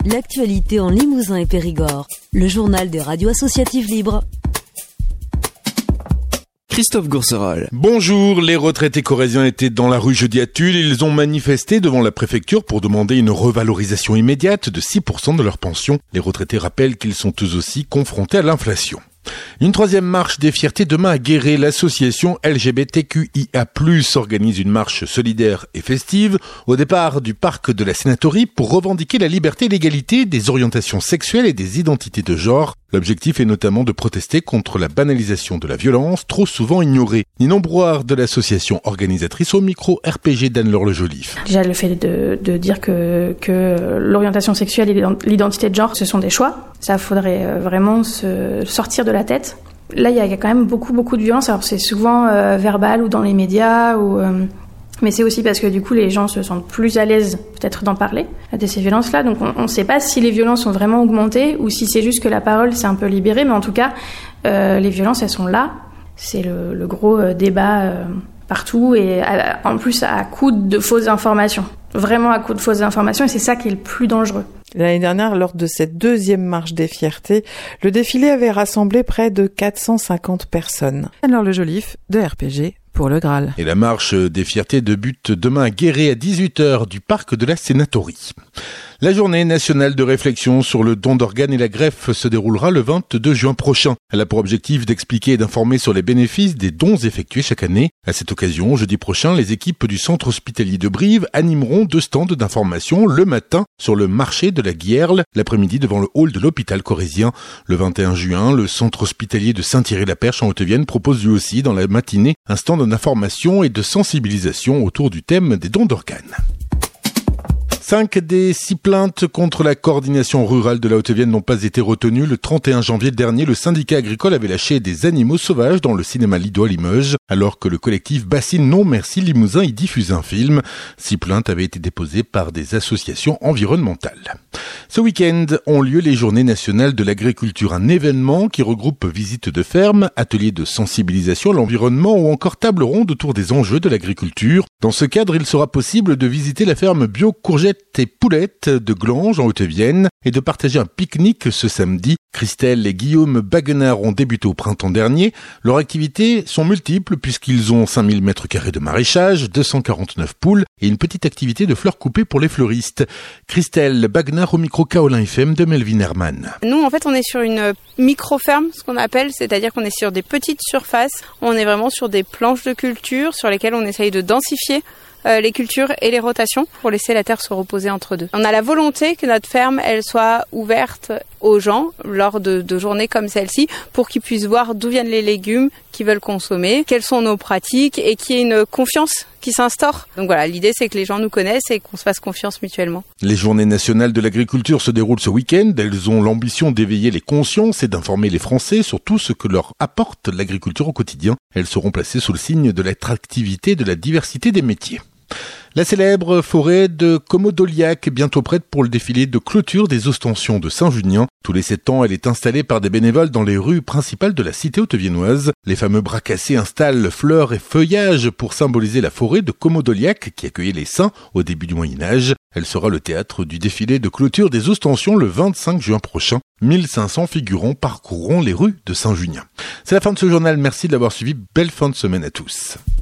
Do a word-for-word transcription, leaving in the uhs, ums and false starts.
L'actualité en Limousin et Périgord. Le journal des radios associatives libres. Christophe Gourcerol. Bonjour, les retraités corréziens étaient dans la rue jeudi à Tulle. Ils ont manifesté devant la préfecture pour demander une revalorisation immédiate de six pour cent de leur pension. Les retraités rappellent qu'ils sont eux aussi confrontés à l'inflation. Une troisième marche des fiertés demain à Guéret. L'association L G B T Q I A plus, organise une marche solidaire et festive au départ du parc de la Sénatorie pour revendiquer la liberté et l'égalité des orientations sexuelles et des identités de genre. L'objectif est notamment de protester contre la banalisation de la violence, trop souvent ignorée. Ninon Brouard de l'association organisatrice au micro R P G d'Anne-Laure Le Joliffe. Déjà le fait de, de dire que, que l'orientation sexuelle et l'identité de genre, ce sont des choix. Ça, faudrait vraiment se sortir de la tête. Là, il y a quand même beaucoup, beaucoup de violence. Alors, c'est souvent euh, verbal ou dans les médias, ou, euh, mais c'est aussi parce que du coup, les gens se sentent plus à l'aise peut-être d'en parler de ces violences-là. Donc, on ne sait pas si les violences ont vraiment augmenté ou si c'est juste que la parole s'est un peu libérée. Mais en tout cas, euh, les violences, elles sont là. C'est le, le gros euh, débat euh, partout et à, en plus à coup de fausses informations. Vraiment à coup de fausses informations, et c'est ça qui est le plus dangereux. L'année dernière, lors de cette deuxième marche des fiertés, le défilé avait rassemblé près de quatre cent cinquante personnes. Alors le Joliffe de R P G pour le Graal. Et la marche des fiertés débute demain à Guéret à dix-huit heures du parc de la Sénatorie. La journée nationale de réflexion sur le don d'organes et la greffe se déroulera le vingt-deux juin prochain. Elle a pour objectif d'expliquer et d'informer sur les bénéfices des dons effectués chaque année. À cette occasion, jeudi prochain, les équipes du centre hospitalier de Brive animeront deux stands d'information le matin sur le marché de la Guierle, l'après-midi devant le hall de l'hôpital corrézien. Le vingt et un juin, le centre hospitalier de Saint-Thierry-la-Perche en Haute-Vienne propose lui aussi dans la matinée un stand d'information et de sensibilisation autour du thème des dons d'organes. Cinq des six plaintes contre la coordination rurale de la Haute-Vienne n'ont pas été retenues. Le trente et un janvier dernier, le syndicat agricole avait lâché des animaux sauvages dans le cinéma Lido à Limoges, alors que le collectif Bassine Non Merci Limousin y diffusait un film. Six plaintes avaient été déposées par des associations environnementales. Ce week-end ont lieu les Journées nationales de l'agriculture, un événement qui regroupe visites de ferme, ateliers de sensibilisation à l'environnement ou encore table ronde autour des enjeux de l'agriculture. Dans ce cadre, il sera possible de visiter la ferme bio Courgettes et Poulettes de Glanges en Haute-Vienne et de partager un pique-nique ce samedi. Christelle et Guillaume Baguenard ont débuté au printemps dernier. Leurs activités sont multiples puisqu'ils ont cinq mille mètres carrés de maraîchage, deux cent quarante-neuf poules et une petite activité de fleurs coupées pour les fleuristes. Christelle Baguenard au micro Kaolin F M de Melvin Herman. Nous, en fait, on est sur une micro-ferme, ce qu'on appelle, c'est-à-dire qu'on est sur des petites surfaces. On est vraiment sur des planches de culture sur lesquelles on essaye de densifier Euh, les cultures et les rotations pour laisser la terre se reposer entre deux. On a la volonté que notre ferme elle soit ouverte aux gens lors de, de journées comme celle-ci pour qu'ils puissent voir d'où viennent les légumes qu'ils veulent consommer, quelles sont nos pratiques et qu'il y ait une confiance qui s'instaure. Donc voilà, l'idée c'est que les gens nous connaissent et qu'on se fasse confiance mutuellement. Les Journées nationales de l'agriculture se déroulent ce week-end. Elles ont l'ambition d'éveiller les consciences et d'informer les Français sur tout ce que leur apporte l'agriculture au quotidien. Elles seront placées sous le signe de l'attractivité et de la diversité des métiers. La célèbre forêt de Comodoliac est bientôt prête pour le défilé de clôture des Ostensions de Saint-Junien. Tous les sept ans, elle est installée par des bénévoles dans les rues principales de la cité haute-viennoise. Les fameux bras cassés installent fleurs et feuillages pour symboliser la forêt de Comodoliac qui accueillait les saints au début du Moyen-Âge. Elle sera le théâtre du défilé de clôture des Ostensions le vingt-cinq juin prochain. mille cinq cents figurants parcourront les rues de Saint-Junien. C'est la fin de ce journal. Merci de l'avoir suivi. Belle fin de semaine à tous.